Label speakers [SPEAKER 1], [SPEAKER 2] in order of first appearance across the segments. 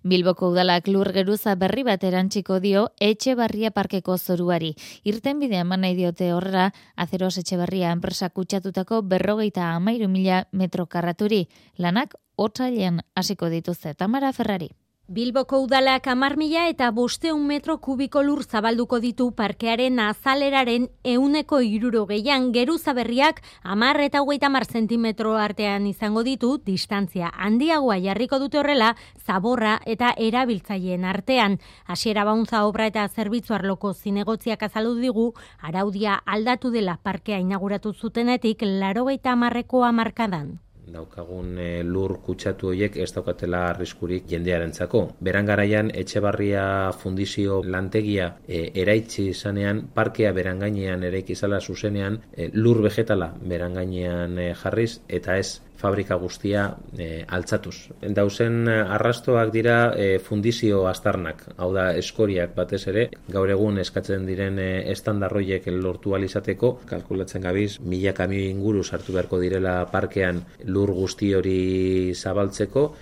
[SPEAKER 1] Bilboko udalak lur geruza berri bat erantsiko dio Etxebarria parkeko zoruari. Irtenbidea eman nahi diote horrela, Azeros Etxebarria enpresa kutsatutako 53.000 metro karraturi. Lanak otsailean hasiko dituzte. Tamara Ferrari.
[SPEAKER 2] Bilboko udalak 10.000 eta 500 metro kubiko lur zabalduko ditu parkearen azaleraren 60%, geruza berriak 10 eta 30 zentimetro artean izango ditu, distantzia handiagoa jarriko dute horrela, zaborra eta erabiltzaileen artean. Hasiera Bauntza obra eta zerbitzu arloko zinegotziak azaldu digu, araudia aldatu dela parkea inauguratu zutenetik 80ko hamarkadan.
[SPEAKER 3] Daukagun lur kutsatu horiek ez daukatela arriskurik jendearentzako. Beran garaian Etxebarria fundizio lantegia eraitsi izanean, parkea beran gainean eraiki zala zuzenean, lur vegetala beran gainean jarriz eta ez fabrika guztia altzatuz. Dauzen arrastoak dira fundizio aztarnak, hau da eskoriak batez ere, gaur egun eskatzen diren estandarroiek lortu alizateko, kalkulatzen gabiz, 1000 kamioi inguru sartu beharko direla parkean lur guzti hori zabaltzeko,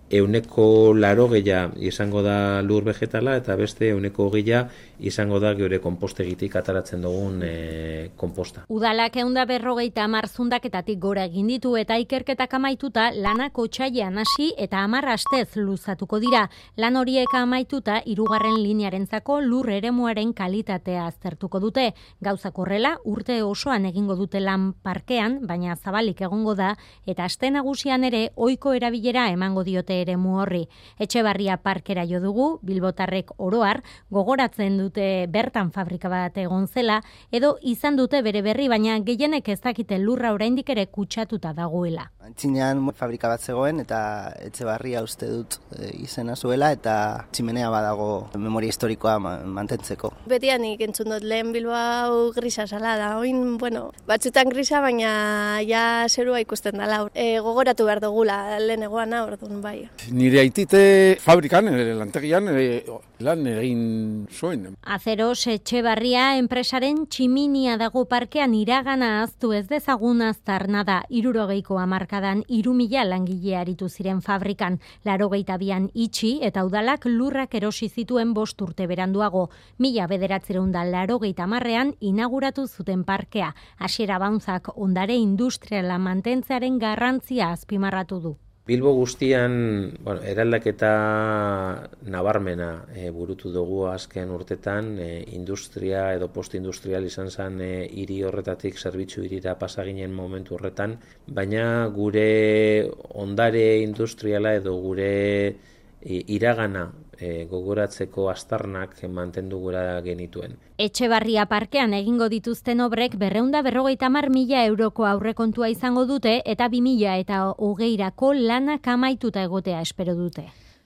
[SPEAKER 3] 180 izango da lur vegetala eta beste 120 izango da geure konpostegitik ataratzen dugun konposta.
[SPEAKER 2] Udalak 150 zundaketatik gora egin ditu eta ikerketak amaituta lanak otsailean hasi eta 10 astez luzatuko dira. Lan horiek amaituta 3. linearentzako lur eremuaren kalitatea aztertuko dute. Gauzak horrela urte osoan egingo dute lan parkean, baina zabalik egongo da eta aste nagusian ere ohiko erabilera emango diote eremu horri. Etxebarria parkera jo dugu, bilbotarrek oroar, gogoratzen dute bertan fabrika bat egon zela, edo izan dute bere berri, baina gehienek ez dakite lurra oraindik ere kutsatuta dagoela.
[SPEAKER 4] Antzinean fabrika bat zegoen eta Etxebarria uste dut izena zuela eta tximenea badago memoria historikoa mantentzeko.
[SPEAKER 5] Betianik entzun dut lehen Bilbao grisa zala da, oin, batzutan grisa, baina ja zerua ikusten dela. Gogoratu behar dugula lehen egoana, orduan bai.
[SPEAKER 6] Nire aitite fabrikan, lantegian, lan egin zuen.
[SPEAKER 2] Azeros Etxebarria enpresaren tximinia dago parkean iragana aztu ez dezagun aztarna da. 60ko hamarkadan 3.000 langile aritu ziren fabrikan. 82an itxi eta udalak lurrak erosi zituen 5 urte beranduago. 1980ean inauguratu zuten parkea. Hasiera Bauntzak ondare industriala mantentzearen garrantzia azpimarratu du.
[SPEAKER 3] Bilbo guztian eraldaketa nabarmena burutu dugu azken urtetan, industria edo postindustrial izan zen hiri horretatik zerbitzu hirira pasaginen momentu horretan, baina gure ondare industriala edo gure iragana gogoratzeko aztarnak mantendu gura genituen.
[SPEAKER 2] Etxebarria parkean egingo dituzten obrek 250.000 euroko aurrekontua izango dute eta 2020ko lanak amaituta egotea espero dute.